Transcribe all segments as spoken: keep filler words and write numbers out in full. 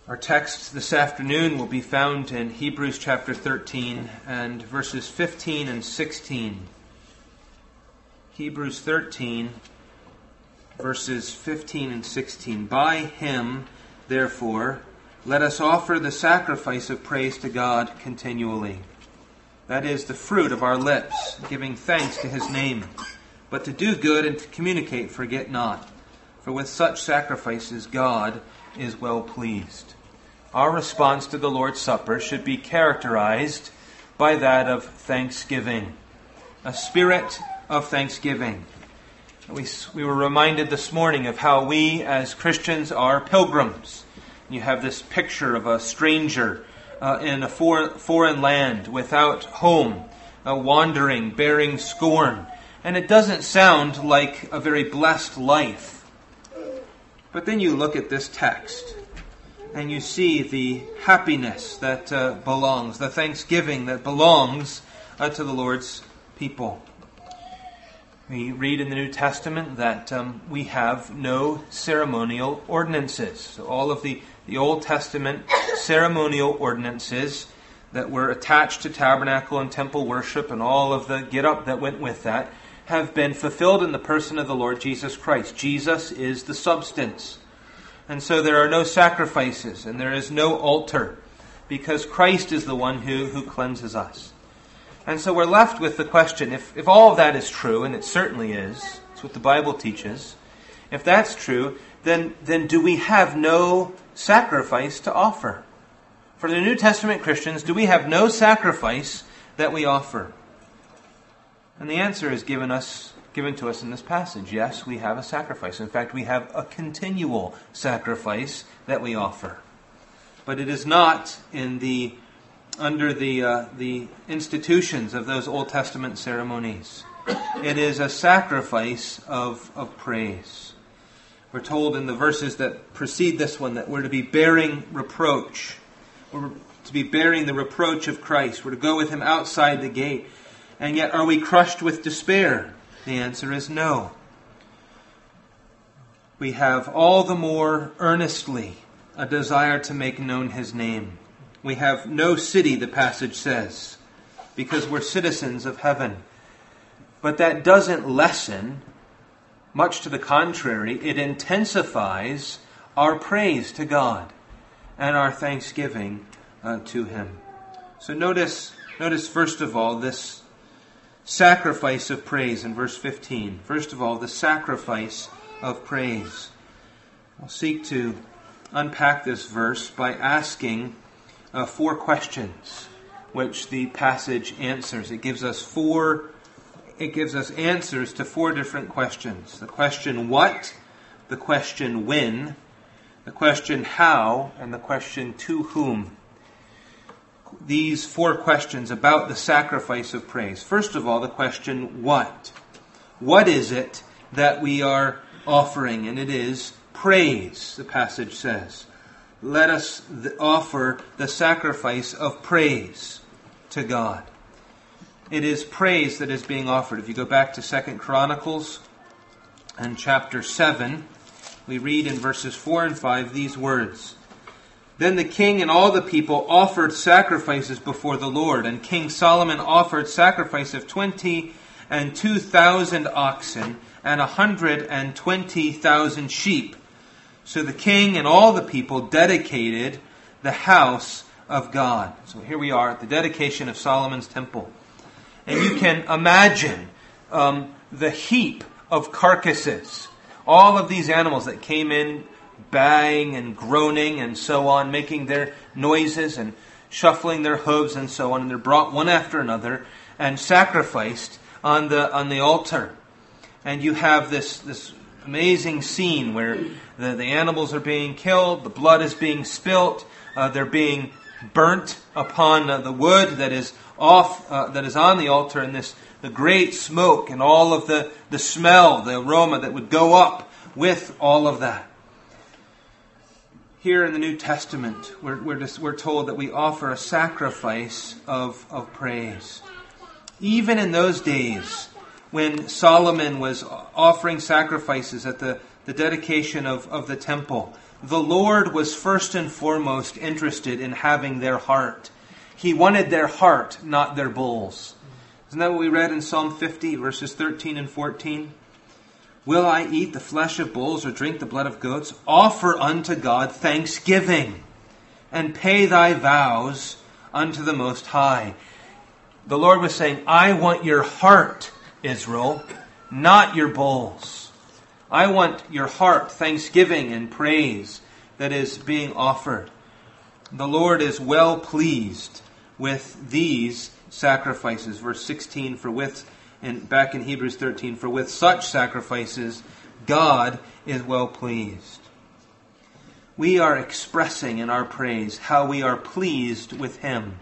Our text this afternoon will be found in Hebrews chapter thirteen and verses fifteen and sixteen. Hebrews thirteen, verses fifteen and sixteen. By him, therefore, let us offer the sacrifice of praise to God continually. That is the fruit of our lips, giving thanks to his name. But to do good and to communicate, forget not. For with such sacrifices God is well pleased. Our response to the Lord's Supper should be characterized by that of thanksgiving. A spirit of thanksgiving. We, we were reminded this morning of how we as Christians are pilgrims. You have this picture of a stranger uh, in a for, foreign land without home, uh, wandering, bearing scorn. And it doesn't sound like a very blessed life. But then you look at this text and you see the happiness that uh, belongs, the thanksgiving that belongs uh, to the Lord's people. We read in the New Testament that um, we have no ceremonial ordinances. So all of the, the Old Testament ceremonial ordinances that were attached to tabernacle and temple worship and all of the get-up that went with that have been fulfilled in the person of the Lord Jesus Christ. Jesus is the substance. And so there are no sacrifices and there is no altar because Christ is the one who, who cleanses us. And so we're left with the question, if, if all of that is true, and it certainly is, it's what the Bible teaches, if that's true, then, then do we have no sacrifice to offer? For the New Testament Christians, do we have no sacrifice that we offer? And the answer is given us given to us in this passage. Yes, we have a sacrifice. In fact, we have a continual sacrifice that we offer. But it is not in the under the uh, the institutions of those Old Testament ceremonies. It is a sacrifice of, of praise. We're told in the verses that precede this one that we're to be bearing reproach. We're to be bearing the reproach of Christ. We're to go with him outside the gate. And yet, are we crushed with despair? The answer is no. We have all the more earnestly a desire to make known his name. We have no city, the passage says, because we're citizens of heaven. But that doesn't lessen, much to the contrary, it intensifies our praise to God and our thanksgiving uh, to him. So notice, notice first of all this sacrifice of praise in verse fifteen. First of all, the sacrifice of praise. I'll seek to unpack this verse by asking uh, four questions, which the passage answers. It gives us four. It gives us answers to four different questions: the question what, the question when, the question how, and the question to whom. These four questions about the sacrifice of praise. First of all, the question what? What is it that we are offering? And it is praise, the passage says. Let us offer the sacrifice of praise to God. It is praise that is being offered. If you go back to Second Chronicles and chapter seven, we read in verses four and five these words. Then the king and all the people offered sacrifices before the Lord, and King Solomon offered sacrifice of twenty and two thousand oxen and a hundred and twenty thousand sheep. So the king and all the people dedicated the house of God. So here we are at the dedication of Solomon's temple. And you can imagine um, the heap of carcasses. All of these animals that came in baying and groaning and so on, making their noises and shuffling their hooves and so on. And they're brought one after another and sacrificed on the on the altar. And you have this, this amazing scene where the, the animals are being killed, the blood is being spilt, uh, they're being burnt upon uh, the wood that is off, uh, that is on the altar, and this the great smoke and all of the, the smell, the aroma that would go up with all of that. Here in the New Testament, we're, we're, just, we're told that we offer a sacrifice of, of praise. Even in those days, when Solomon was offering sacrifices at the, the dedication of, of the temple, the Lord was first and foremost interested in having their heart. He wanted their heart, not their bulls. Isn't that what we read in Psalm fifty, verses thirteen and fourteen? Will I eat the flesh of bulls or drink the blood of goats? Offer unto God thanksgiving, and pay thy vows unto the Most High. The Lord was saying, I want your heart, Israel, not your bulls. I want your heart, thanksgiving and praise that is being offered. The Lord is well pleased with these sacrifices. Verse sixteen, for with, and back in Hebrews thirteen, for with such sacrifices, God is well pleased. We are expressing in our praise how we are pleased with Him.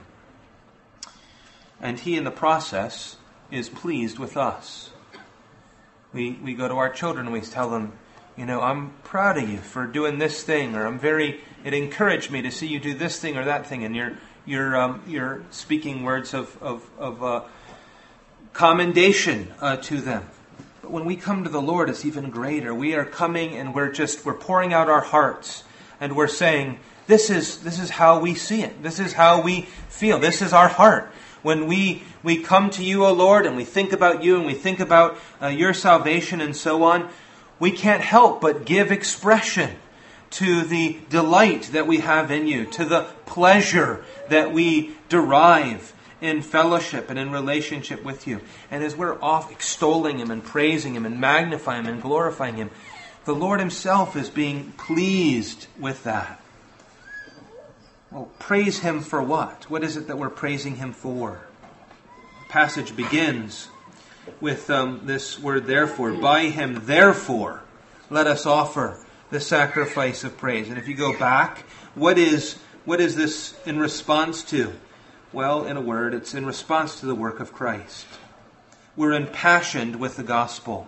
And He, in the process, is pleased with us. We we go to our children and we tell them, you know, I'm proud of you for doing this thing, or I'm very, it encouraged me to see you do this thing or that thing, and you're you're um, you're speaking words of of, of uh, commendation uh, to them. But when we come to the Lord, it's even greater. We are coming and we're just we're pouring out our hearts, and we're saying, this is this is how we see it. This is how we feel. This is our heart. When we, we come to you, O Lord, and we think about you, and we think about uh, your salvation and so on, we can't help but give expression to the delight that we have in you, to the pleasure that we derive in fellowship and in relationship with you. And as we're off extolling Him and praising Him and magnifying Him and glorifying Him, the Lord Himself is being pleased with that. Well, praise Him for what? What is it that we're praising Him for? The passage begins with um, this word therefore. By Him, therefore, let us offer the sacrifice of praise. And if you go back, what is what is this in response to? Well, in a word, it's in response to the work of Christ. We're impassioned with the gospel.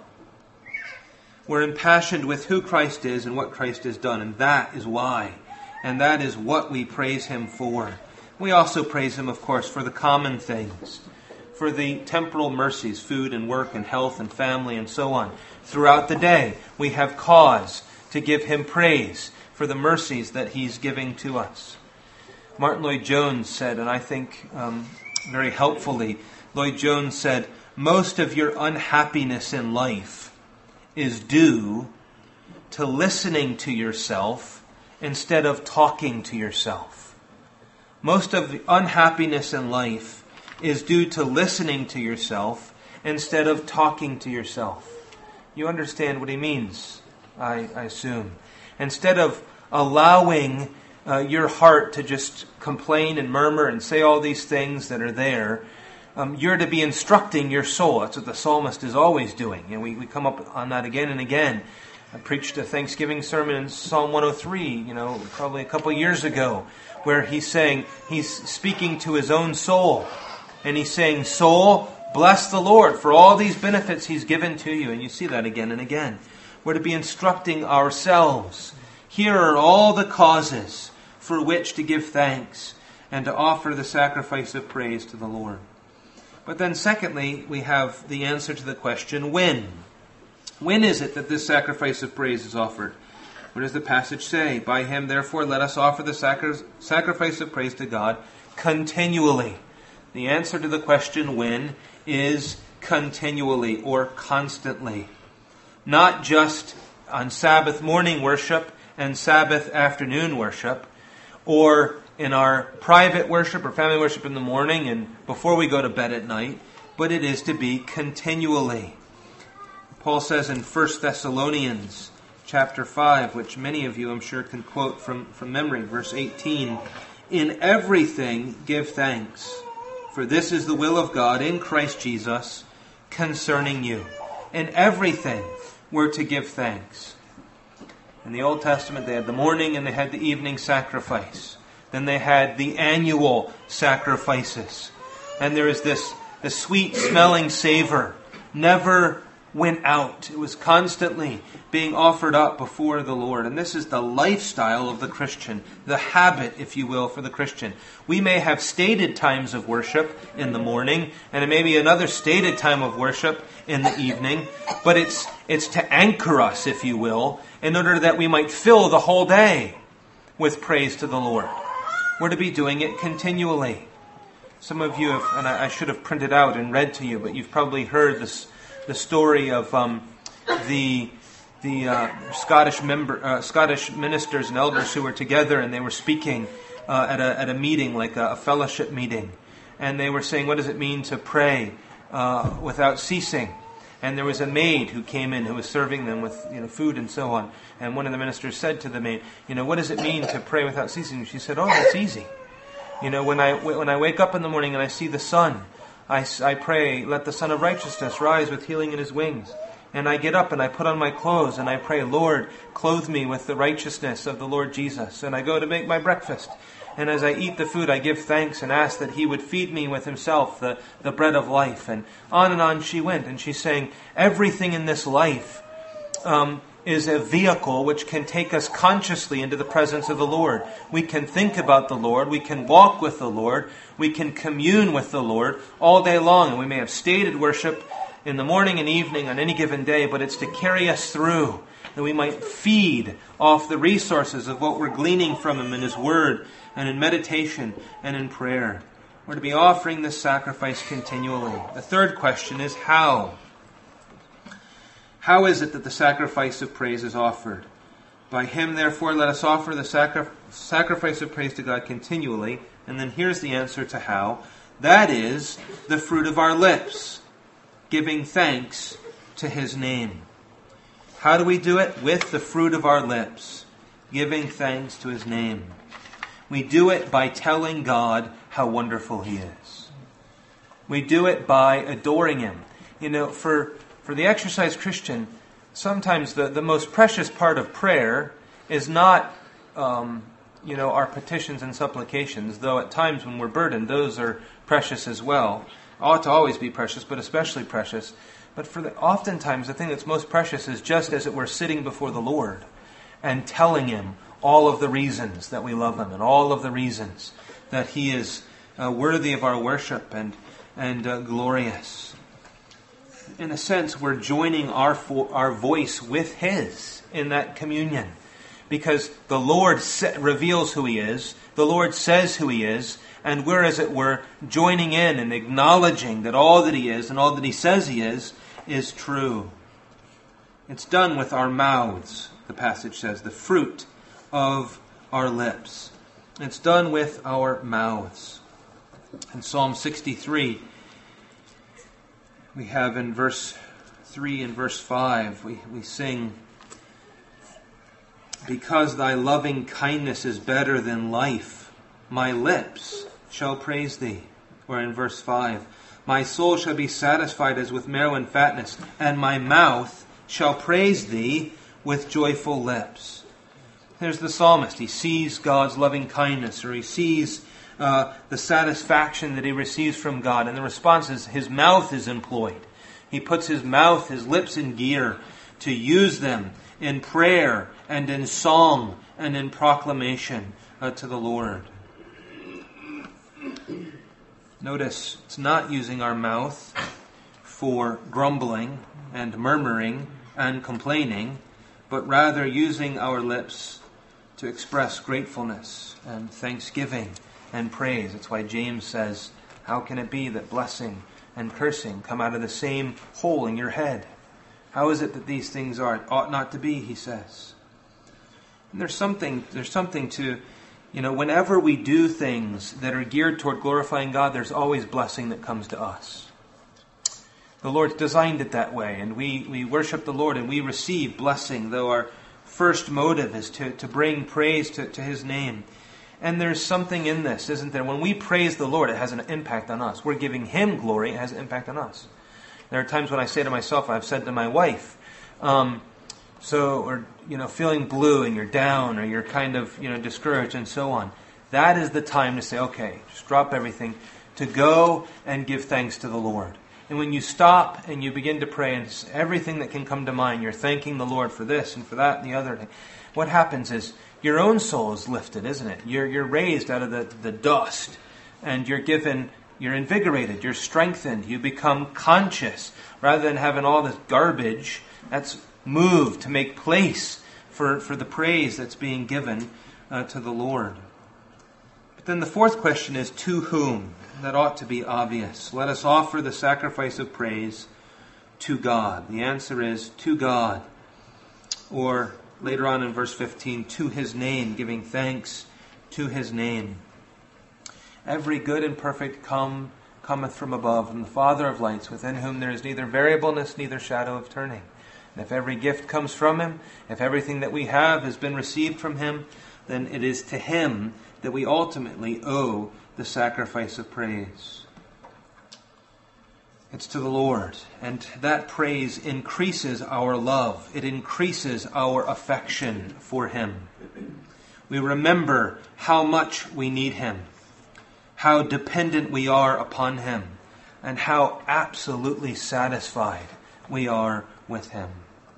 We're impassioned with who Christ is and what Christ has done, and that is why. And that is what we praise Him for. We also praise Him, of course, for the common things, for the temporal mercies, food and work and health and family and so on. Throughout the day, we have cause to give Him praise for the mercies that He's giving to us. Martin Lloyd-Jones said, and I think um, very helpfully, Lloyd-Jones said, most of your unhappiness in life is due to listening to yourself instead of talking to yourself. Most of the unhappiness in life is due to listening to yourself instead of talking to yourself. You understand what he means, I, I assume. Instead of allowing uh, your heart to just complain and murmur and say all these things that are there, um, you're to be instructing your soul. That's what the psalmist is always doing. And we, we come up on that again and again. I preached a Thanksgiving sermon in Psalm one oh three, you know, probably a couple of years ago, where he's saying, he's speaking to his own soul. And he's saying, soul, bless the Lord for all these benefits He's given to you. And you see that again and again. We're to be instructing ourselves. Here are all the causes for which to give thanks and to offer the sacrifice of praise to the Lord. But then secondly, we have the answer to the question, when? When is it that this sacrifice of praise is offered? What does the passage say? By Him, therefore, let us offer the sacri- sacrifice of praise to God continually. The answer to the question when is continually or constantly. Not just on Sabbath morning worship and Sabbath afternoon worship, or in our private worship or family worship in the morning and before we go to bed at night, but it is to be continually. Paul says in First Thessalonians chapter five, which many of you I'm sure can quote from, from memory, verse eighteen, in everything give thanks, for this is the will of God in Christ Jesus concerning you. In everything we're to give thanks. In the Old Testament they had the morning and they had the evening sacrifice. Then they had the annual sacrifices. And there is this, this sweet smelling savor, never went out. It was constantly being offered up before the Lord. And this is the lifestyle of the Christian, the habit, if you will, for the Christian. We may have stated times of worship in the morning, and it may be another stated time of worship in the evening, but it's it's to anchor us, if you will, in order that we might fill the whole day with praise to the Lord. We're to be doing it continually. Some of you have, and I, I should have printed out and read to you, but you've probably heard this, the story of um, the the uh, Scottish member, uh, Scottish ministers and elders who were together, and they were speaking uh, at a at a meeting, like a, a fellowship meeting, and they were saying, "What does it mean to pray uh, without ceasing?" And there was a maid who came in who was serving them with you know food and so on. And one of the ministers said to the maid, "You know, what does it mean to pray without ceasing?" She said, "Oh, that's easy. You know, when I when I wake up in the morning and I see the sun, I, I pray, let the Son of Righteousness rise with healing in his wings. And I get up and I put on my clothes and I pray, Lord, clothe me with the righteousness of the Lord Jesus. And I go to make my breakfast. And as I eat the food, I give thanks and ask that he would feed me with himself, the, the bread of life." And on and on she went. And she's saying, everything in this life um, is a vehicle which can take us consciously into the presence of the Lord. We can think about the Lord. We can walk with the Lord. We can commune with the Lord all day long. And we may have stated worship in the morning and evening on any given day, but it's to carry us through, that we might feed off the resources of what we're gleaning from Him in His Word and in meditation and in prayer. We're to be offering this sacrifice continually. The third question is how? How is it that the sacrifice of praise is offered? By Him, therefore, let us offer the sacri- sacrifice of praise to God continually. And then here's the answer to how. That is the fruit of our lips, giving thanks to His name. How do we do it? With the fruit of our lips, giving thanks to His name. We do it by telling God how wonderful He is. We do it by adoring Him. You know, for, for the exercise Christian, sometimes the, the most precious part of prayer is not, um, you know, our petitions and supplications, though at times when we're burdened, those are precious as well. Ought to always be precious, but especially precious. But for the, oftentimes the thing that's most precious is just as it were sitting before the Lord and telling Him all of the reasons that we love Him and all of the reasons that He is uh, worthy of our worship and and uh, glorious. In a sense, we're joining our fo- our voice with His in that communion, because the Lord sa- reveals who He is, the Lord says who He is, and we're, as it were, joining in and acknowledging that all that He is and all that He says He is, is true. It's done with our mouths, the passage says, the fruit of our lips. It's done with our mouths. In Psalm sixty-three, we have in verse three and verse five, we, we sing, "Because thy loving kindness is better than life, my lips shall praise thee." Or in verse five, "My soul shall be satisfied as with marrow and fatness, and my mouth shall praise thee with joyful lips." There's the psalmist. He sees God's loving kindness, or he sees uh, the satisfaction that he receives from God. And the response is his mouth is employed. He puts his mouth, his lips in gear to use them in prayer and in song and in proclamation uh, to the Lord. Notice, it's not using our mouth for grumbling and murmuring and complaining, but rather using our lips to express gratefulness and thanksgiving and praise. That's why James says, how can it be that blessing and cursing come out of the same hole in your head? How is it that these things are? It ought not to be, he says. And there's something, there's something to, you know, whenever we do things that are geared toward glorifying God, there's always blessing that comes to us. The Lord's designed it that way, and we, we worship the Lord and we receive blessing, though our first motive is to, to bring praise to, to His name. And there's something in this, isn't there? When we praise the Lord, it has an impact on us. We're giving Him glory, it has an impact on us. There are times when I say to myself, I've said to my wife, um, so, or, you know, feeling blue and you're down or you're kind of, you know, discouraged and so on. That is the time to say, okay, just drop everything, to go and give thanks to the Lord. And when you stop and you begin to pray, and everything that can come to mind, you're thanking the Lord for this and for that and the other thing, what happens is your own soul is lifted, isn't it? You're, you're raised out of the, the dust, and you're given, you're invigorated, you're strengthened, you become conscious. Rather than having all this garbage that's moved to make place for, for the praise that's being given uh, to the Lord. But then the fourth question is, to whom? That ought to be obvious. Let us offer the sacrifice of praise to God. The answer is, to God. Or later on in verse fifteen, to His name, giving thanks to His name. Every good and perfect come cometh from above, from the Father of lights, within whom there is neither variableness, neither shadow of turning. And if every gift comes from Him, if everything that we have has been received from Him, then it is to Him that we ultimately owe the sacrifice of praise. It's to the Lord, and that praise increases our love. It increases our affection for Him. We remember how much we need Him, how dependent we are upon Him, and how absolutely satisfied we are with Him.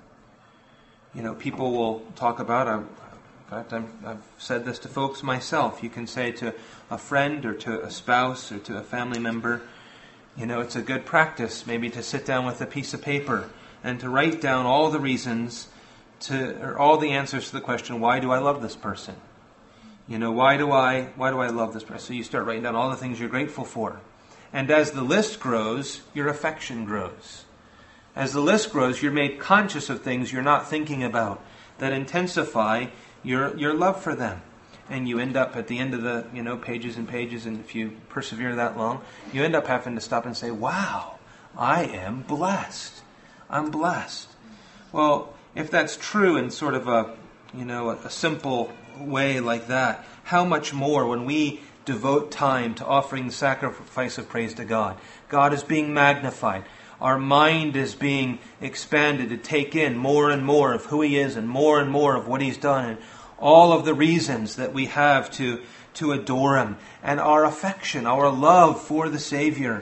You know, people will talk about, in fact, I'm, I've said this to folks myself. You can say to a friend or to a spouse or to a family member, you know, it's a good practice maybe to sit down with a piece of paper and to write down all the reasons to, or all the answers to the question, why do I love this person? You know, why do I, why do I love this person? So you start writing down all the things you're grateful for. And as the list grows, your affection grows. As the list grows, you're made conscious of things you're not thinking about that intensify your your love for them. And you end up at the end of the, you know, pages and pages, and if you persevere that long, you end up having to stop and say, wow, I am blessed. I'm blessed. Well, if that's true in sort of a, you know, a, a simple way like that, how much more when we devote time to offering the sacrifice of praise to God? God is being magnified. Our mind is being expanded to take in more and more of who He is and more and more of what He's done and all of the reasons that we have to, to adore Him. And our affection, our love for the Savior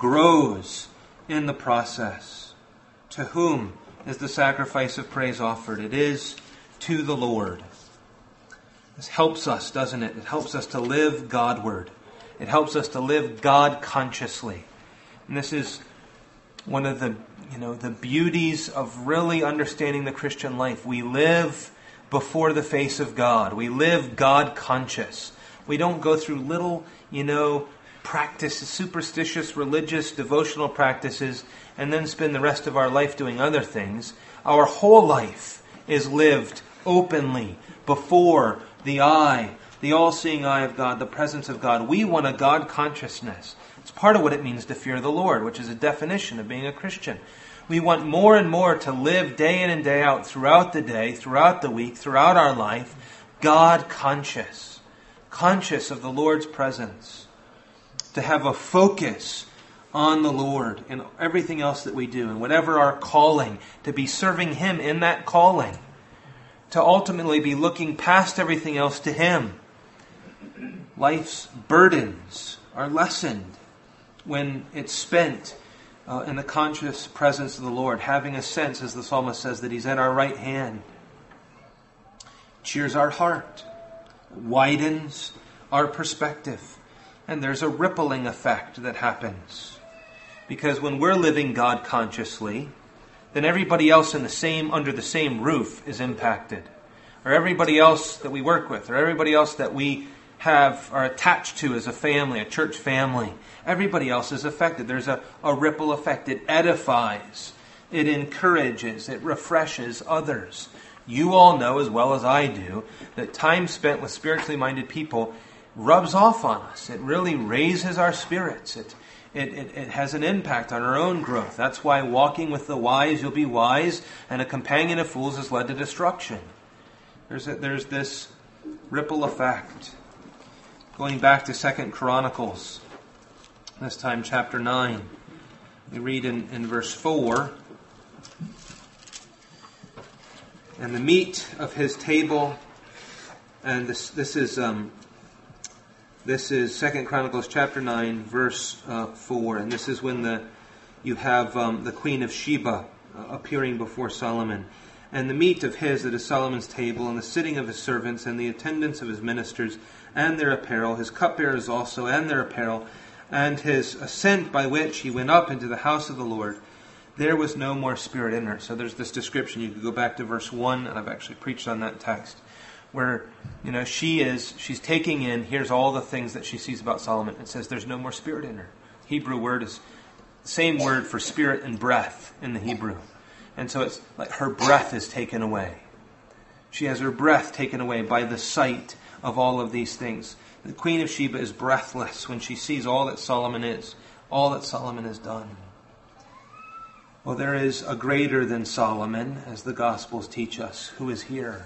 grows in the process. To whom is the sacrifice of praise offered? It is to the Lord. This helps us, doesn't it? It helps us to live Godward. It helps us to live God consciously. And this is one of the, you know, the beauties of really understanding the Christian life. We live before the face of God. We live God conscious. We don't go through little, you know, practices, superstitious, religious, devotional practices, and then spend the rest of our life doing other things. Our whole life is lived openly before the eye, the all-seeing eye of God, the presence of God. We want a God consciousness. It's part of what it means to fear the Lord, which is a definition of being a Christian. We want more and more to live day in and day out, throughout the day, throughout the week, throughout our life, God conscious, conscious of the Lord's presence, to have a focus on the Lord in everything else that we do, and whatever our calling, to be serving Him in that calling, to ultimately be looking past everything else to Him. Life's burdens are lessened when it's spent uh, in the conscious presence of the Lord, having a sense, as the psalmist says, that He's at our right hand. Cheers our heart, widens our perspective, and there's a rippling effect that happens. Because when we're living God consciously, then everybody else in the same under the same roof is impacted. Or everybody else that we work with, or everybody else that we have are attached to as a family, a church family. Everybody else is affected. There's a, a ripple effect. It edifies. It encourages. It refreshes others. You all know as well as I do that time spent with spiritually minded people rubs off on us. It really raises our spirits. It It, it, it has an impact on our own growth. That's why walking with the wise, you'll be wise, and a companion of fools has led to destruction. There's a, there's this ripple effect. Going back to Second Chronicles, this time chapter nine, we read in, in verse four, and the meat of his table, and this this is um, This is Second Chronicles chapter nine, verse uh, four, and this is when the you have um, the Queen of Sheba uh, appearing before Solomon. And the meat of his that is Solomon's table, and the sitting of his servants, and the attendance of his ministers, and their apparel, his cupbearers also, and their apparel, and his ascent by which he went up into the house of the Lord, there was no more spirit in her. So there's this description. You could go back to verse one, and I've actually preached on that text, where, you know, she is, she's taking in, here's all the things that she sees about Solomon. It says there's no more spirit in her. Hebrew word is the same word for spirit and breath in the Hebrew. And so it's like her breath is taken away. She has her breath taken away by the sight of all of these things. The Queen of Sheba is breathless when she sees all that Solomon is, all that Solomon has done. Well, there is a greater than Solomon, as the Gospels teach us, who is here.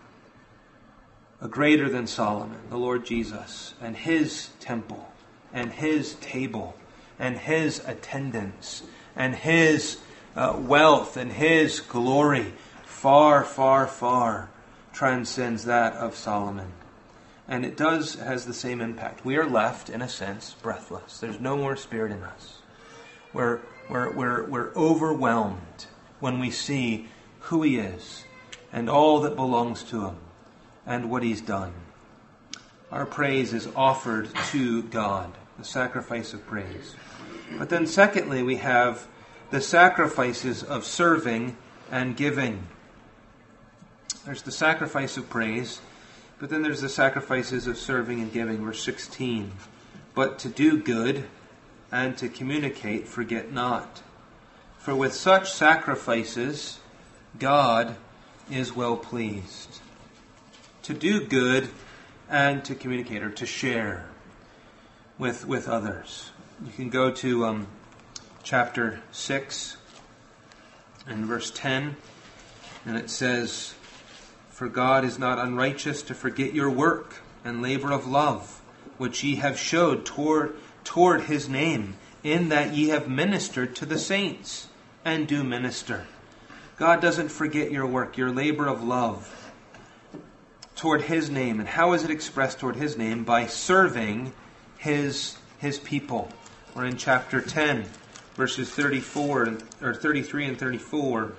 A greater than Solomon, the Lord Jesus, and his temple, and his table, and his attendance, and his uh, wealth, and his glory, far, far, far transcends that of Solomon. And it does, has the same impact. We are left, in a sense, breathless. There's no more spirit in us. We're, we're, we're, we're overwhelmed when we see who he is, and all that belongs to him, and what he's done. Our praise is offered to God, the sacrifice of praise. But then secondly, we have the sacrifices of serving and giving. There's the sacrifice of praise, but then there's the sacrifices of serving and giving. Verse sixteen. But to do good and to communicate, forget not. For with such sacrifices, God is well pleased. To do good and to communicate, or to share with with others. You can go to um, chapter six and verse ten, and it says, For God is not unrighteous to forget your work and labor of love, which ye have showed toward, toward his name, in that ye have ministered to the saints, and do minister. God doesn't forget your work, your labor of love toward his name. And how is it expressed toward his name? By serving his his people. Or in chapter ten, verses thirty-four or thirty-three and thirty-four.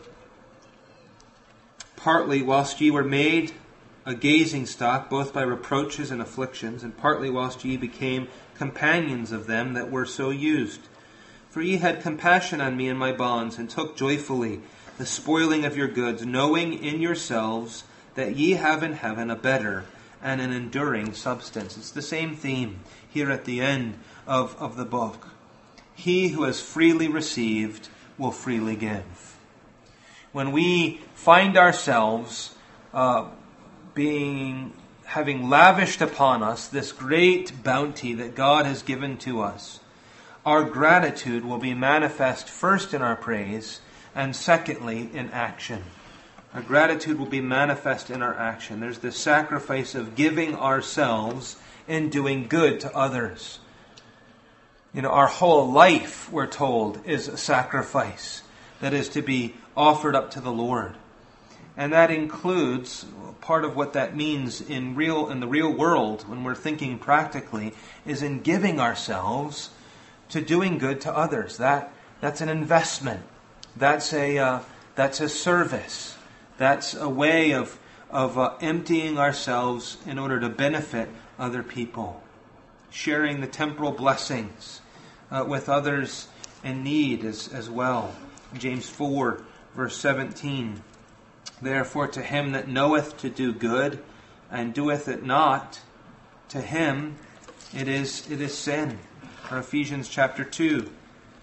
Partly whilst ye were made a gazing stock, both by reproaches and afflictions, and partly whilst ye became companions of them that were so used. For ye had compassion on me in my bonds, and took joyfully the spoiling of your goods, knowing in yourselves that ye have in heaven a better and an enduring substance. It's the same theme here at the end of, of the book. He who has freely received will freely give. When we find ourselves uh, being having lavished upon us this great bounty that God has given to us, our gratitude will be manifest first in our praise, and secondly in action. Our gratitude will be manifest in our action. There's the sacrifice of giving ourselves and doing good to others. You know, our whole life, we're told, is a sacrifice that is to be offered up to the Lord. And that includes, part of what that means in real in the real world, when we're thinking practically, is in giving ourselves to doing good to others. That that's an investment. That's a uh, that's a service. That's a way of of uh, emptying ourselves in order to benefit other people, sharing the temporal blessings uh, with others in need as as well. James four, verse seventeen. Therefore, to him that knoweth to do good and doeth it not, to him it is it is sin. Or Ephesians chapter two,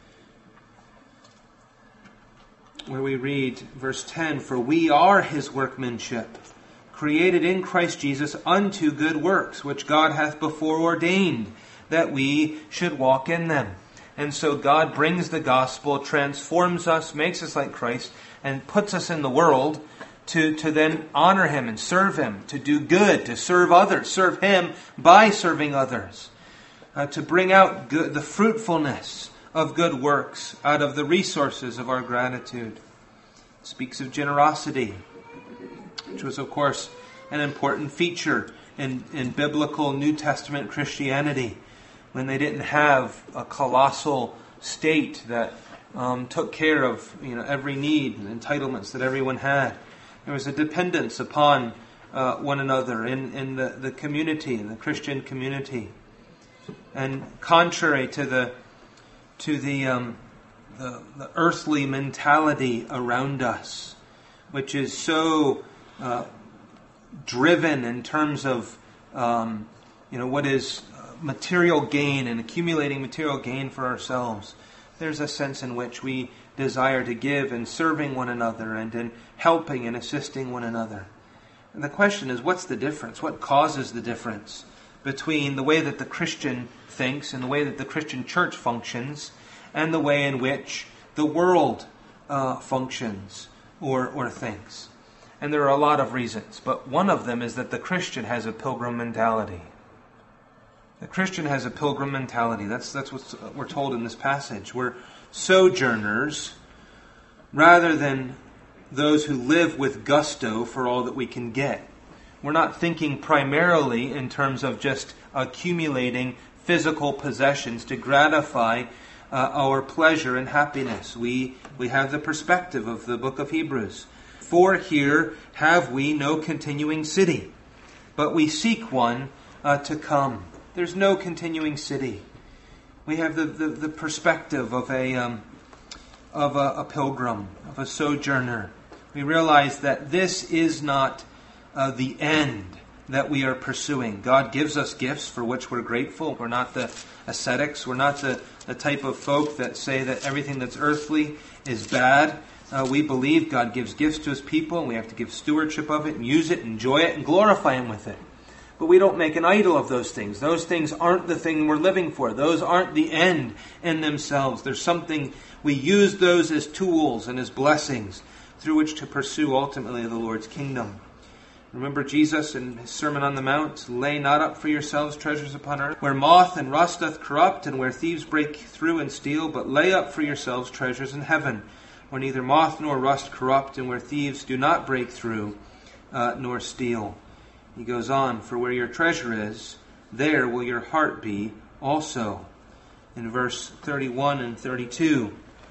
where we read verse ten, For we are his workmanship, created in Christ Jesus unto good works, which God hath before ordained, that we should walk in them. And so God brings the gospel, transforms us, makes us like Christ, and puts us in the world to, to then honor him and serve him, to do good, to serve others, serve him by serving others, uh, to bring out good, the fruitfulness of good works out of the resources of our gratitude. It speaks of generosity, which was, of course, an important feature in, in biblical New Testament Christianity, when they didn't have a colossal state that um, took care of you know every need and entitlements that everyone had. There was a dependence upon uh, one another in, in the, the community, in the Christian community. And contrary to the to the, um, the the earthly mentality around us, which is so uh, driven in terms of um, you know what is material gain and accumulating material gain for ourselves, there's a sense in which we desire to give in serving one another and in helping and assisting one another. And the question is, what's the difference? What causes the difference between the way that the Christian thinks and the way that the Christian church functions and the way in which the world uh, functions or, or thinks? And there are a lot of reasons, but one of them is that the Christian has a pilgrim mentality. The Christian has a pilgrim mentality. That's that's what we're told in this passage. We're sojourners rather than those who live with gusto for all that we can get. We're not thinking primarily in terms of just accumulating physical possessions to gratify uh, our pleasure and happiness. We we have the perspective of the book of Hebrews. For here have we no continuing city, but we seek one uh, to come. There's no continuing city. We have the, the, the perspective of a um, of a, a pilgrim, of a sojourner. We realize that this is not uh, the end that we are pursuing. God gives us gifts for which we're grateful. We're not the ascetics. We're not the, the type of folk that say that everything that's earthly is bad. Uh, we believe God gives gifts to His people, and we have to give stewardship of it and use it, enjoy it, and glorify Him with it. But we don't make an idol of those things. Those things aren't the thing we're living for. Those aren't the end in themselves. There's something, we use those as tools and as blessings through which to pursue ultimately the Lord's kingdom. Remember Jesus in His Sermon on the Mount, lay not up for yourselves treasures upon earth, where moth and rust doth corrupt, and where thieves break through and steal, but lay up for yourselves treasures in heaven, where neither moth nor rust corrupt, and where thieves do not break through uh, nor steal. He goes on, for where your treasure is, there will your heart be also. In verse thirty-one and thirty-two,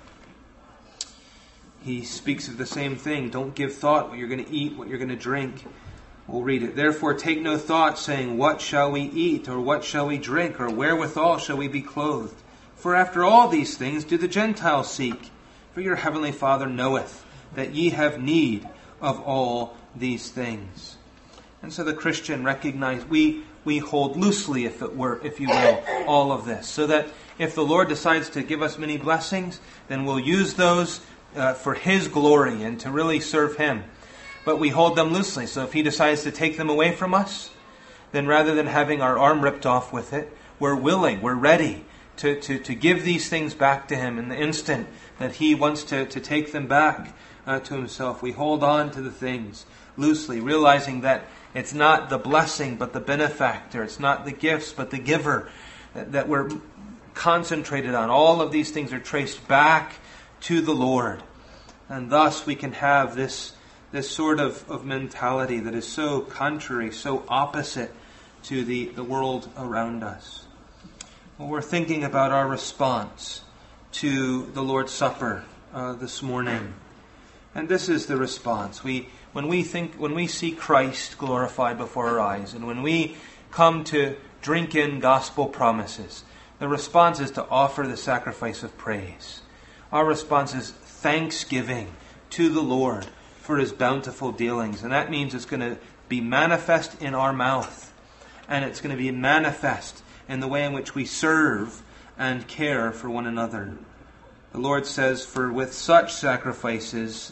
he speaks of the same thing. Don't give thought what you're going to eat, what you're going to drink. We'll read it. Therefore take no thought, saying, what shall we eat, or what shall we drink, or wherewithal shall we be clothed? For after all these things do the Gentiles seek. For your heavenly Father knoweth that ye have need of all these things. And so the Christian recognizes we we hold loosely, if it were, if you will, all of this, so that if the Lord decides to give us many blessings, then we'll use those uh, for His glory and to really serve Him. But we hold them loosely. So if He decides to take them away from us, then rather than having our arm ripped off with it, we're willing, we're ready to to, to give these things back to Him in the instant that He wants to to take them back uh, to Himself. We hold on to the things loosely, realizing that it's not the blessing, but the benefactor. It's not the gifts, but the giver that, that we're concentrated on. All of these things are traced back to the Lord. And thus we can have this, this sort of, of mentality that is so contrary, so opposite to the, the world around us. Well, we're thinking about our response to the Lord's Supper uh, this morning. And this is the response. We When we think, when we see Christ glorified before our eyes, and when we come to drink in gospel promises, the response is to offer the sacrifice of praise. Our response is thanksgiving to the Lord for His bountiful dealings. And that means it's going to be manifest in our mouth. And it's going to be manifest in the way in which we serve and care for one another. The Lord says, for with such sacrifices,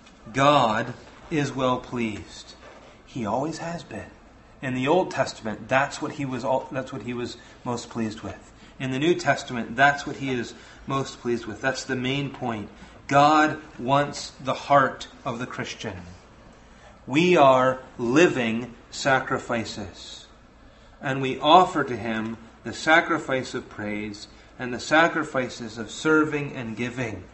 God is well pleased. He always has been. In the Old Testament, that's what he was all, that's what he was most pleased with. In the New Testament, that's what He is most pleased with. That's the main point. God wants the heart of the Christian. We are living sacrifices. And we offer to Him the sacrifice of praise and the sacrifices of serving and giving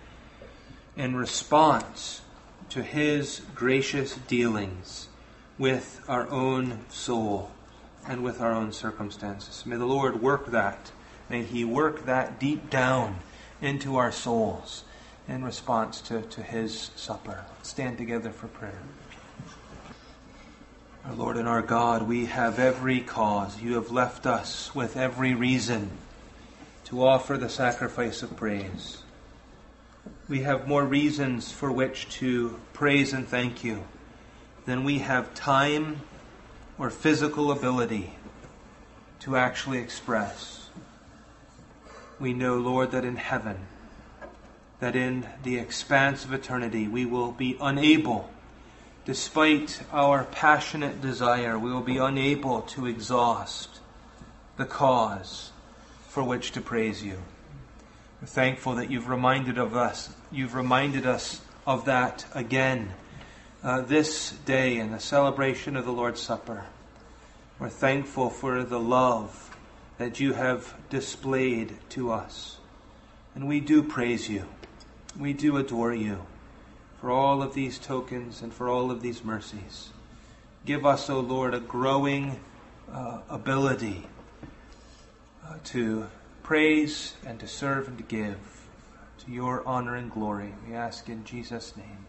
in response to His gracious dealings with our own soul and with our own circumstances. May the Lord work that. May He work that deep down into our souls, in response to, to his supper. Let's stand together for prayer. Our Lord and our God, we have every cause. You have left us with every reason to offer the sacrifice of praise. We have more reasons for which to praise and thank you than we have time or physical ability to actually express. We know, Lord, that in heaven, that in the expanse of eternity, we will be unable, despite our passionate desire, we will be unable to exhaust the cause for which to praise you. We're thankful that you've reminded of us, you've reminded us of that again uh, this day in the celebration of the Lord's Supper. We're thankful for the love that you have displayed to us. And we do praise you. We do adore you for all of these tokens and for all of these mercies. Give us, O Lord, a growing uh, ability uh, to praise and to serve and to give to your honor and glory. We ask in Jesus' name.